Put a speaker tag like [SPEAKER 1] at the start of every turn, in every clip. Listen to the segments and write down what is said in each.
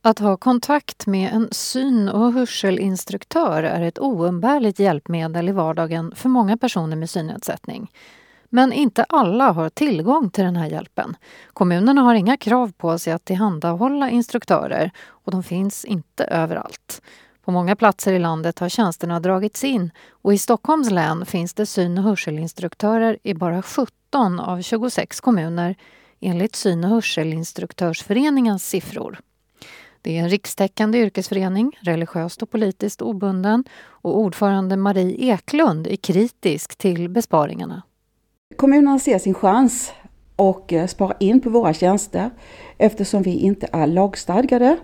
[SPEAKER 1] Att ha kontakt med en syn- och hörselinstruktör är ett oumbärligt hjälpmedel i vardagen för många personer med synnedsättning. Men inte alla har tillgång till den här hjälpen. Kommunerna har inga krav på sig att tillhandahålla instruktörer och de finns inte överallt. På många platser i landet har tjänsterna dragits in och i Stockholms län finns det syn- och hörselinstruktörer i bara 17 av 26 kommuner enligt Syn- och hörselinstruktörsföreningens siffror. Det är en rikstäckande yrkesförening, religiöst och politiskt obunden, och ordförande Marie Eklund är kritisk till besparingarna.
[SPEAKER 2] Kommunerna ser sin chans och sparar in på våra tjänster eftersom vi inte är lagstadgade.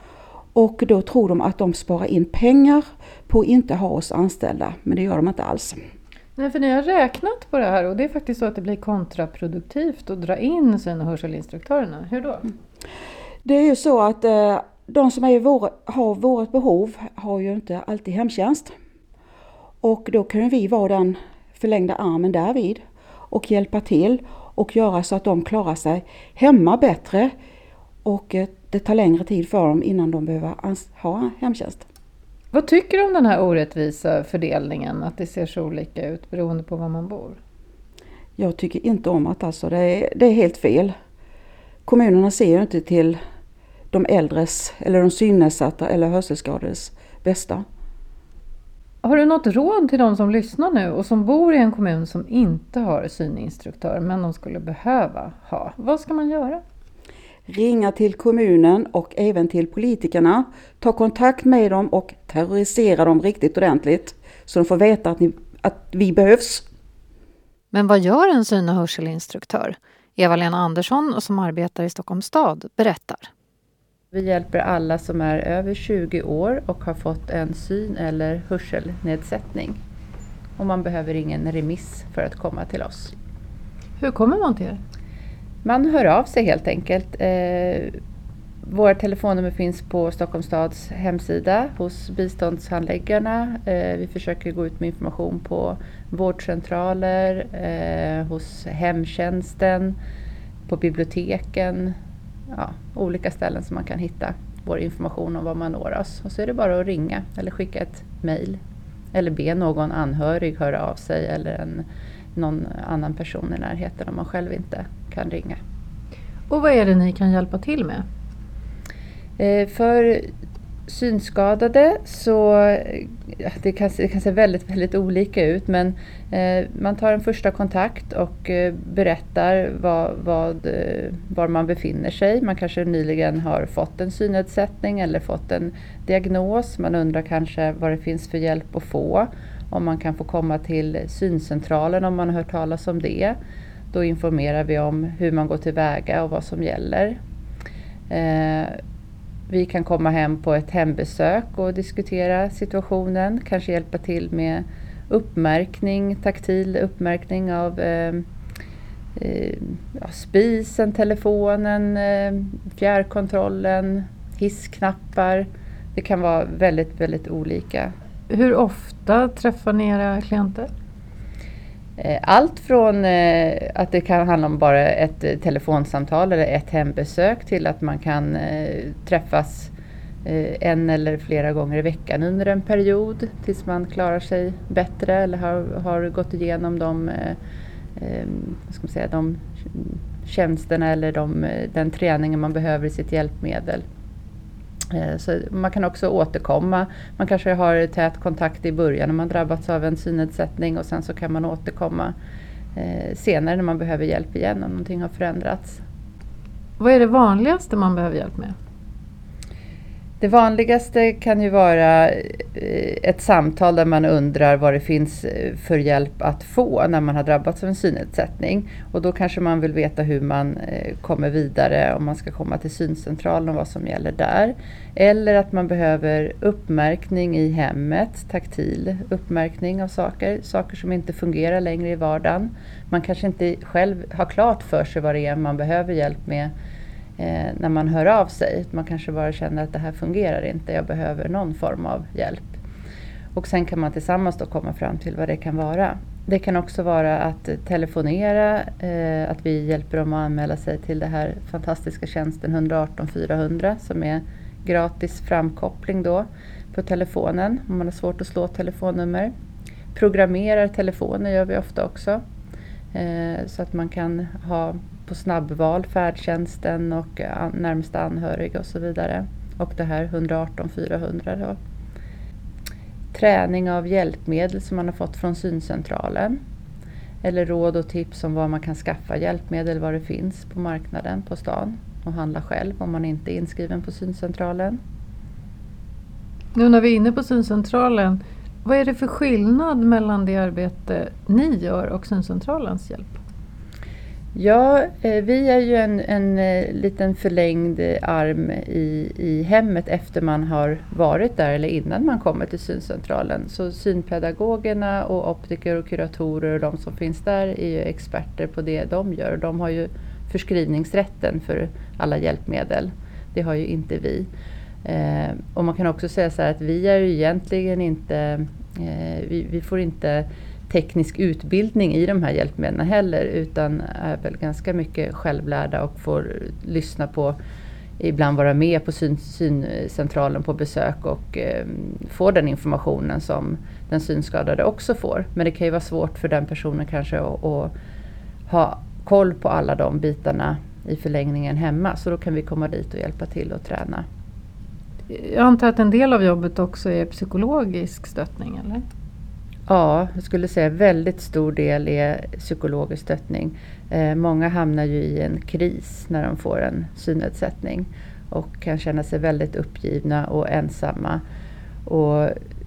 [SPEAKER 2] Och då tror de att de sparar in pengar på att inte ha oss anställda, men det gör de inte alls.
[SPEAKER 1] Nej, för ni har räknat på det här och det är faktiskt så att det blir kontraproduktivt att dra in syn- och hörselinstruktörerna. Hur då?
[SPEAKER 2] Det är ju så att de som har vårt behov har ju inte alltid hemtjänst. Och då kan vi vara den förlängda armen därvid och hjälpa till och göra så att de klarar sig hemma bättre. Och det tar längre tid för dem innan de behöver ha hemtjänst.
[SPEAKER 1] Vad tycker du om den här orättvisa fördelningen, att det ser så olika ut beroende på var man bor?
[SPEAKER 2] Jag tycker inte om att det är helt fel. Kommunerna ser ju inte till de äldres eller de synnedsatta eller hörselskadades bästa.
[SPEAKER 1] Har du något råd till de som lyssnar nu och som bor i en kommun som inte har syninstruktör men de skulle behöva ha? Vad ska man göra?
[SPEAKER 2] Ringa till kommunen och även till politikerna. Ta kontakt med dem och terrorisera dem riktigt ordentligt så de får veta att vi behövs.
[SPEAKER 1] Men vad gör en syn- och hörselinstruktör? Eva-Lena Andersson, som arbetar i Stockholms stad, berättar.
[SPEAKER 3] Vi hjälper alla som är över 20 år och har fått en syn- eller hörselnedsättning. Och man behöver ingen remiss för att komma till oss.
[SPEAKER 1] Hur kommer man till er?
[SPEAKER 3] Man hör av sig helt enkelt. Våra telefonnummer finns på Stockholms stads hemsida hos biståndshandläggarna. Vi försöker gå ut med information på vårdcentraler, hos hemtjänsten, på biblioteken. Ja, olika ställen som man kan hitta vår information om vad man når oss. Och så är det bara att ringa eller skicka ett mejl. Eller be någon anhörig höra av sig eller någon annan person i närheten om man själv inte kan ringa.
[SPEAKER 1] Och vad är det ni kan hjälpa till med?
[SPEAKER 3] För synskadade så det kan se väldigt, väldigt olika ut, men man tar en första kontakt och berättar var man befinner sig. Man kanske nyligen har fått en synnedsättning eller fått en diagnos. Man undrar kanske vad det finns för hjälp att få. Om man kan få komma till syncentralen om man har hört talas om det. Då informerar vi om hur man går tillväga och vad som gäller. Vi kan komma hem på ett hembesök och diskutera situationen. Kanske hjälpa till med uppmärkning, taktil uppmärkning av spisen, telefonen, fjärrkontrollen, hissknappar. Det kan vara väldigt, väldigt olika.
[SPEAKER 1] Hur ofta träffar ni era klienter?
[SPEAKER 3] Allt från att det kan handla om bara ett telefonsamtal eller ett hembesök till att man kan träffas en eller flera gånger i veckan under en period tills man klarar sig bättre eller har gått igenom de tjänsterna eller den träningen man behöver i sitt hjälpmedel. Så man kan också återkomma. Man kanske har tät kontakt i början när man drabbats av en synnedsättning och sen så kan man återkomma senare när man behöver hjälp igen om någonting har förändrats.
[SPEAKER 1] Vad är det vanligaste man behöver hjälp med?
[SPEAKER 3] Det vanligaste kan ju vara ett samtal där man undrar vad det finns för hjälp att få när man har drabbats av en synnedsättning. Och då kanske man vill veta hur man kommer vidare, om man ska komma till syncentralen och vad som gäller där. Eller att man behöver uppmärkning i hemmet, taktil uppmärkning av saker som inte fungerar längre i vardagen. Man kanske inte själv har klart för sig vad det är man behöver hjälp med när man hör av sig. Man kanske bara känner att det här fungerar inte, jag behöver någon form av hjälp. Och sen kan man tillsammans då komma fram till vad det kan vara. Det kan också vara att telefonera, att vi hjälper dem att anmäla sig till det här fantastiska tjänsten 118 400 som är gratis framkoppling då på telefonen om man har svårt att slå telefonnummer. Programmerar telefoner gör vi ofta också. Så att man kan ha på snabbval färdtjänsten och närmsta anhöriga och så vidare. Och det här 118 400 då. Träning av hjälpmedel som man har fått från syncentralen. Eller råd och tips om var man kan skaffa hjälpmedel, vad det finns på marknaden på stan. Och handla själv om man inte är inskriven på syncentralen.
[SPEAKER 1] Nu när vi är inne på syncentralen, vad är det för skillnad mellan det arbete ni gör och syncentralens hjälp?
[SPEAKER 3] Ja, vi är ju en liten förlängd arm i hemmet efter man har varit där eller innan man kommer till syncentralen. Så synpedagogerna och optiker och kuratorer och de som finns där är ju experter på det de gör. De har ju förskrivningsrätten för alla hjälpmedel. Det har ju inte vi. Och man kan också säga så här att vi är ju egentligen inte, vi får inte teknisk utbildning i de här hjälpmedlen heller, utan är väl ganska mycket självlärda och får lyssna på, ibland vara med på syncentralen på besök och få den informationen som den synskadade också får. Men det kan ju vara svårt för den personen kanske att ha koll på alla de bitarna i förlängningen hemma, så då kan vi komma dit och hjälpa till och träna.
[SPEAKER 1] Jag antar att en del av jobbet också är psykologisk stöttning, eller?
[SPEAKER 3] Ja, jag skulle säga väldigt stor del är psykologisk stöttning. Många hamnar ju i en kris när de får en synnedsättning och kan känna sig väldigt uppgivna och ensamma. Och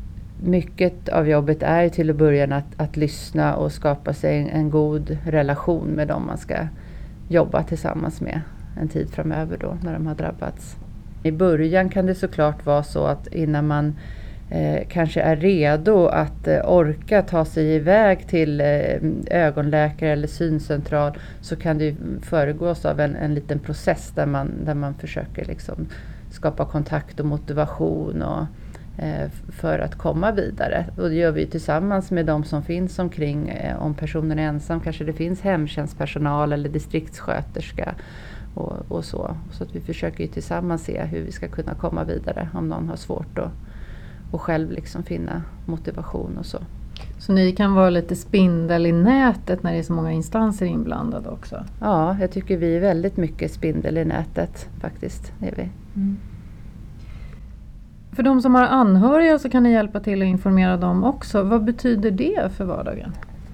[SPEAKER 3] mycket av jobbet är ju till att börja att lyssna och skapa sig en god relation med dem man ska jobba tillsammans med en tid framöver då när de har drabbats. I början kan det såklart vara så att innan man kanske är redo att orka ta sig iväg till ögonläkare eller syncentral, så kan det föregås av en liten process där man försöker liksom skapa kontakt och motivation och, för att komma vidare. Och det gör vi tillsammans med de som finns omkring. Om personen är ensam kanske det finns hemtjänstpersonal eller distriktssköterska och så. Så att vi försöker ju tillsammans se hur vi ska kunna komma vidare om någon har svårt och själv liksom finna motivation och så.
[SPEAKER 1] Så ni kan vara lite spindel i nätet när det är så många instanser inblandade också?
[SPEAKER 3] Ja, jag tycker vi är väldigt mycket spindel i nätet faktiskt. Det är vi.
[SPEAKER 1] Mm. För de som har anhöriga så kan ni hjälpa till att informera dem också. Vad betyder det för vardagen?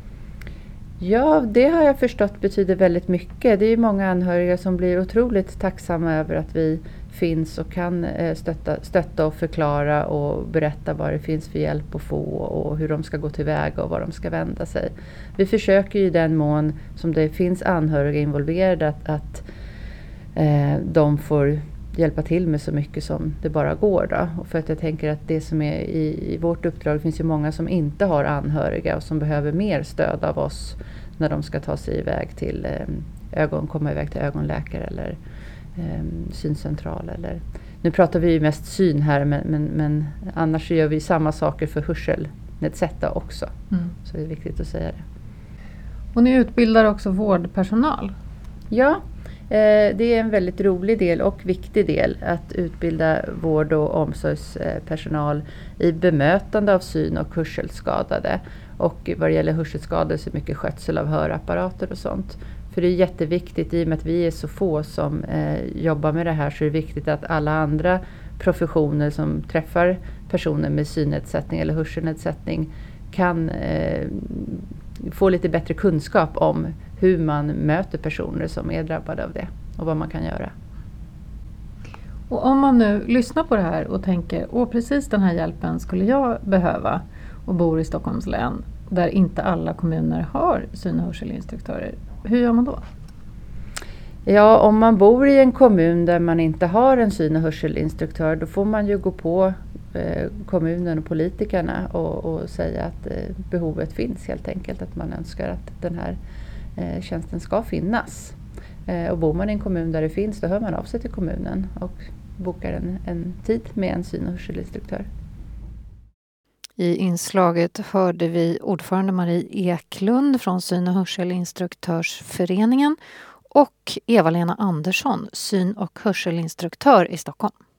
[SPEAKER 3] Ja, det har jag förstått betyder väldigt mycket. Det är många anhöriga som blir otroligt tacksamma över att vi finns och kan stötta och förklara och berätta vad det finns för hjälp att få och hur de ska gå tillväga och var de ska vända sig. Vi försöker ju i den mån som det finns anhöriga involverade att de får hjälpa till med så mycket som det bara går då. Och för att jag tänker att det som är i vårt uppdrag, det finns ju många som inte har anhöriga och som behöver mer stöd av oss när de ska ta sig iväg till komma iväg till ögonläkare eller syncentral. Eller. Nu pratar vi ju mest syn här, men annars så gör vi samma saker för hörselnedsatta också. Mm. Så det är viktigt att säga det.
[SPEAKER 1] Och ni utbildar också vårdpersonal?
[SPEAKER 3] Ja, det är en väldigt rolig del och viktig del att utbilda vård- och omsorgspersonal i bemötande av syn- och hörselskadade. Och vad det gäller hörselskadade så mycket skötsel av hörapparater och sånt. För det är jätteviktigt, i och med att vi är så få som jobbar med det här, så är det viktigt att alla andra professioner som träffar personer med synnedsättning eller hörselnedsättning kan få lite bättre kunskap om hur man möter personer som är drabbade av det och vad man kan göra.
[SPEAKER 1] Och om man nu lyssnar på det här och tänker, precis den här hjälpen skulle jag behöva och bor i Stockholms län där inte alla kommuner har syn- och hörselinstruktörer. Hur gör man då?
[SPEAKER 3] Ja, om man bor i en kommun där man inte har en syn- och hörselinstruktör, då får man ju gå på kommunen och politikerna och säga att behovet finns helt enkelt. Att man önskar att den här tjänsten ska finnas. Och bor man i en kommun där det finns, då hör man av sig till kommunen och bokar en tid med en syn- och hörselinstruktör.
[SPEAKER 1] I inslaget hörde vi ordförande Marie Eklund från Syn- och hörselinstruktörsföreningen och Eva-Lena Andersson, syn- och hörselinstruktör i Stockholm.